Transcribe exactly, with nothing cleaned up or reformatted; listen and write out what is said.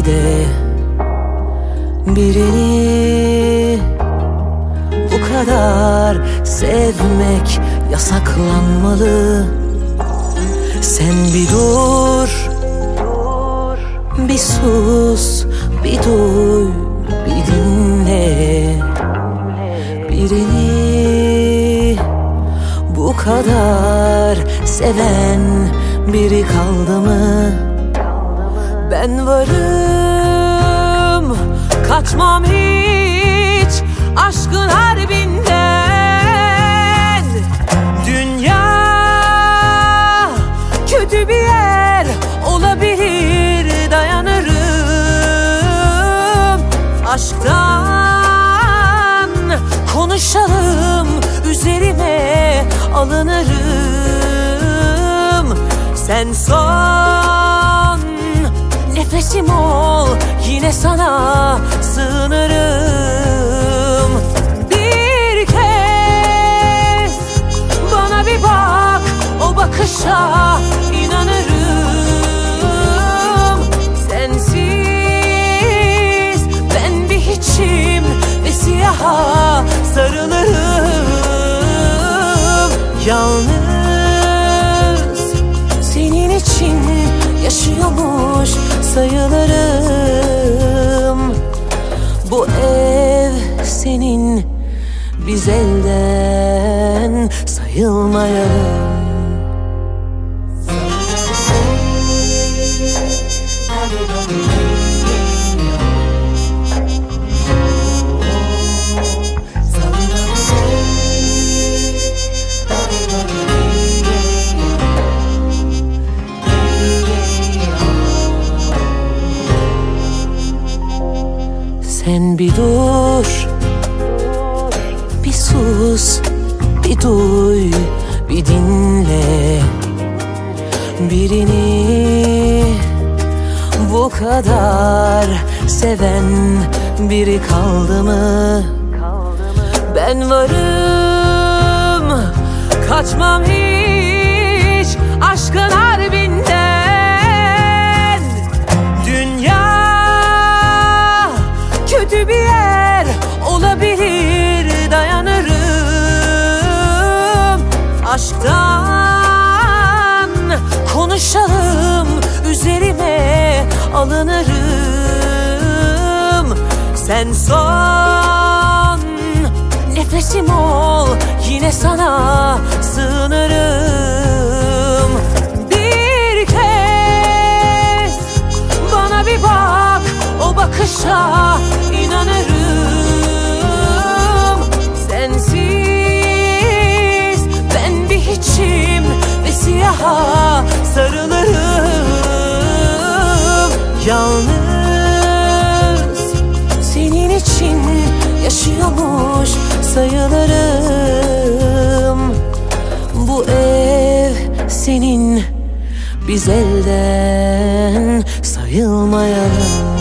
de birini bu kadar sevmek yasaklanmalı. Sen bir dur, bir sus, bir duy, bir dinle. Birini bu kadar seven biri kaldı mı? Ben varım, kaçmam hiç aşkın harbinden. Dünya kötü bir yer olabilir, dayanırım. Aşktan konuşalım, üzerime alınırım. Sen son nefesim ol, yine sana sığınırım. Bir kez bana bir bak, o bakışa inanırım. Sensiz ben bir hiçim ve siyaha sarılırım. Yalnız senin için yaşıyormuş sayılırım. Bu ev senin, biz elden sayılmayalım. Sen bir dur, bir sus, bir duy, bir dinle. Birini bu kadar seven biri kaldı mı? Ben varım, kaçmam hiç aşkın harbinden. Dünya kötü bir yer olabilir, dayanırım. Aşktan konuşalım, üzerime alınırım. Sen son nefesim ol, yine sana sığınırım. Bir kez bana bir bak, o bakışa inanırım. Sensiz ben bir hiçim ve siyaha sarılırım. Yalnız senin için yaşıyormuş sayılırım. Bu ev senin, biz elden sayılmayalım.